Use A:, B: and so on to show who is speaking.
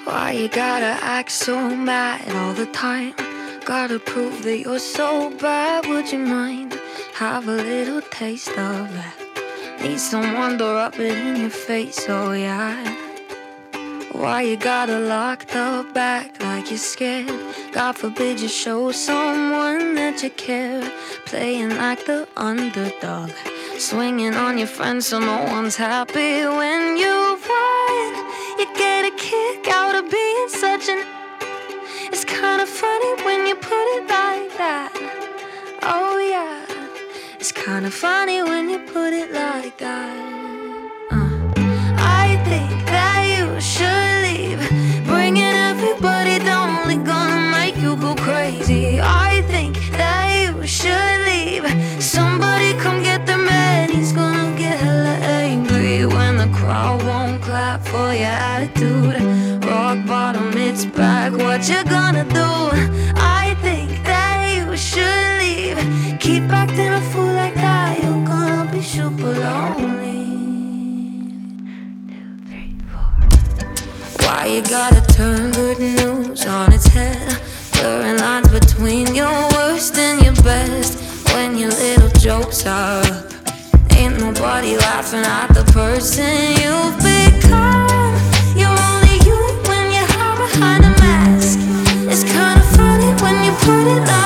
A: Why you gotta act so mad all the time? Gotta prove that you're so bad. Would you mind? Have a little taste of that. Need someone to rub it in your face, oh yeah. Why you gotta lock the back like you're scared? God forbid you show someone that you care. Playing like the underdog, swinging on your friends so no one's happy when you win. You get a kick out of being such an... It's kinda funny when you put it like that. Oh yeah, it's kinda funny when you put it like that. I think that you should leave. Bringing everybody's only gonna make you go crazy. I think that you should leave. Somebody come get the man, he's gonna get hella angry when the crowd won't clap for your attitude. Rock bottom, it's back, what you gonna do? I think that you should leave. Keep acting a fool like that, you're gonna be super lonely. Why you gotta turn good news on its head? Blurring lines between your worst and your best. When your little jokes are up, ain't nobody laughing at the person you've become. You're only you when you hide behind a mask. It's kinda funny when you put it like